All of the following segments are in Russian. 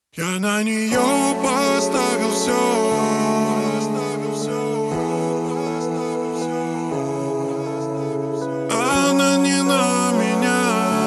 Я на нее поставил все. Она не на меня.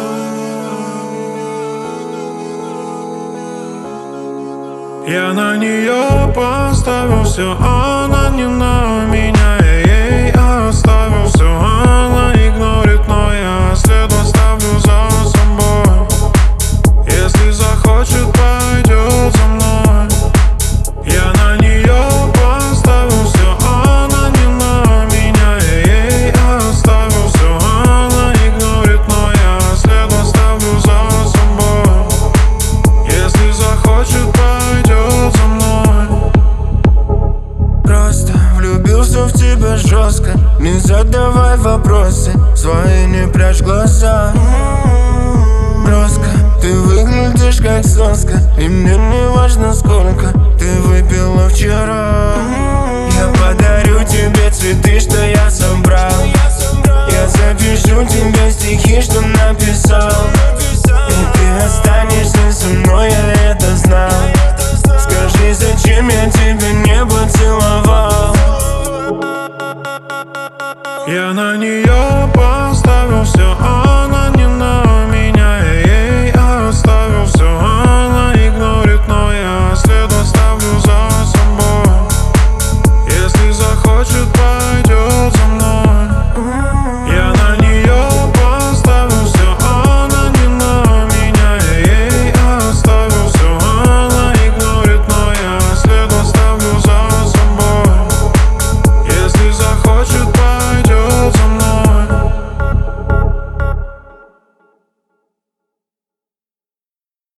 Я на нее поставил все. Она не на меня. Я ей оставил все. Она игнорит, но я след оставлю за собой. Если захочет, пойдет за мной. Я на нее поставил все. Она не на меня. Я ей оставил все. Она игнорит, но я след оставлю за собой. Если захочет, пойдет за мной. Просто влюбился в тебя жестко. Не задавай вопросы, свои не прячь глаза. Броско, ты выглядишь как соска, и мне не важно сколько ты выпила вчера. Я подарю тебе цветы, что я собрал. Я запишу тебе стихи, что написал.